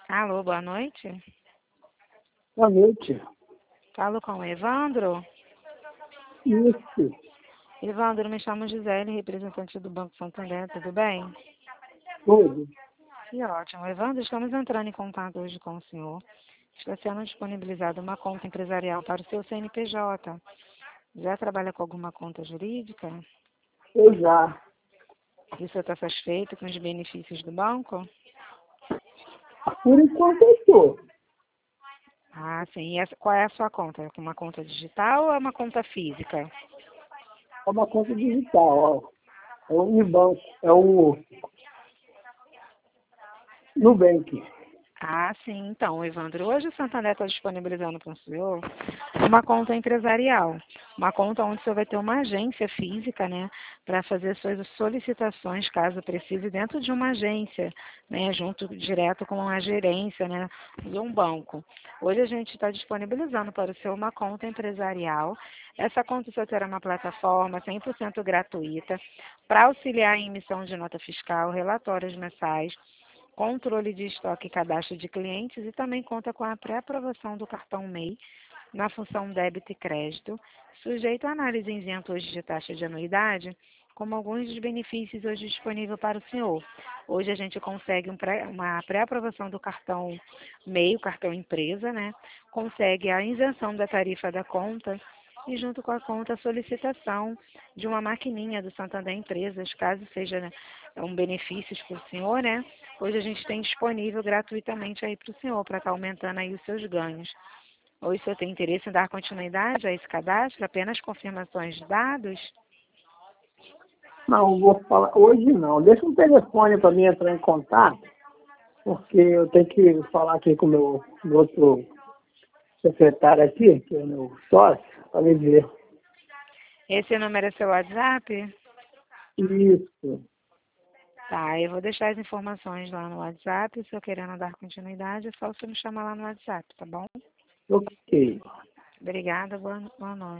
Alô, boa noite. Boa noite. Falo com o Evandro. Isso. Evandro, me chamo Gisele, representante do Banco Santander, tudo bem? Tudo. Que ótimo. Evandro, estamos entrando em contato hoje com o senhor. Está sendo disponibilizada uma conta empresarial para o seu CNPJ. Já trabalha com alguma conta jurídica? Eu já. E o senhor está satisfeito com os benefícios do banco? Por enquanto eu estou. Ah, sim. E qual é a sua conta? É uma conta digital ou é uma conta física? É uma conta digital, ó. É o Unibanco. É o Nubank. Ah, sim. Então, Evandro, hoje o Santander está disponibilizando para o senhor uma conta empresarial. Uma conta onde o senhor vai ter uma agência física, né, para fazer suas solicitações, caso precise, dentro de uma agência, né, junto direto com a gerência, né, de um banco. Hoje a gente está disponibilizando para o senhor uma conta empresarial. Essa conta o senhor terá uma plataforma 100% gratuita para auxiliar em emissão de nota fiscal, relatórios mensais, controle de estoque e cadastro de clientes e também conta com a pré-aprovação do cartão MEI na função débito e crédito, sujeito a análise isento hoje de taxa de anuidade, como alguns dos benefícios hoje disponíveis para o senhor. Hoje a gente consegue uma pré-aprovação do cartão MEI, o cartão empresa, né? Consegue a isenção da tarifa da conta e junto com a conta a solicitação de uma maquininha do Santander Empresas, caso seja, né, um benefício para o senhor, né? Hoje a gente tem disponível gratuitamente aí para o senhor, para estar aumentando aí os seus ganhos. Hoje o senhor tem interesse em dar continuidade a esse cadastro, apenas confirmações de dados? Não, vou falar. Hoje não. Deixa um telefone para mim entrar em contato, porque eu tenho que falar aqui com o meu outro secretário aqui, que é meu sócio, para me ver. Esse número é seu WhatsApp? Isso. Tá, eu vou deixar as informações lá no WhatsApp. Se o senhor querendo dar continuidade, é só você me chamar lá no WhatsApp, tá bom? Ok. Obrigada, boa noite.